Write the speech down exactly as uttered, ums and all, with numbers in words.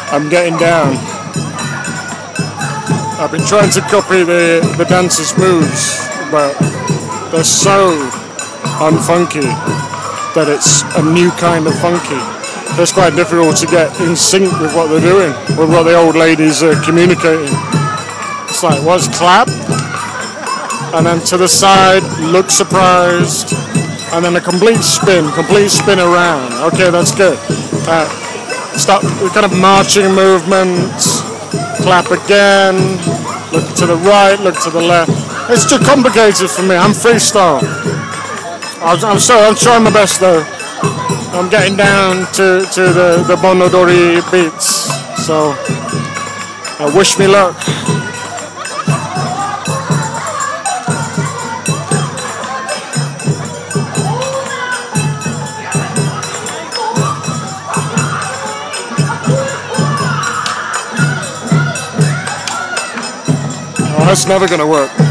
I'm getting down. I've been trying to copy the, the dancers' moves, but they're so unfunky that it's a new kind of funky. So it's quite difficult to get in sync with what they're doing, with what the old ladies are communicating. It's like, what's clap? And then to the side, look surprised, and then a complete spin, complete spin around. Okay, that's good. Uh, start kind of marching movements, clap again, look to the right, look to the left. It's too complicated for me. I'm freestyle. I'm, I'm sorry, I'm trying my best though. I'm getting down to, to the, the Bon Odori beats, so uh, wish me luck. Oh, that's never going to work.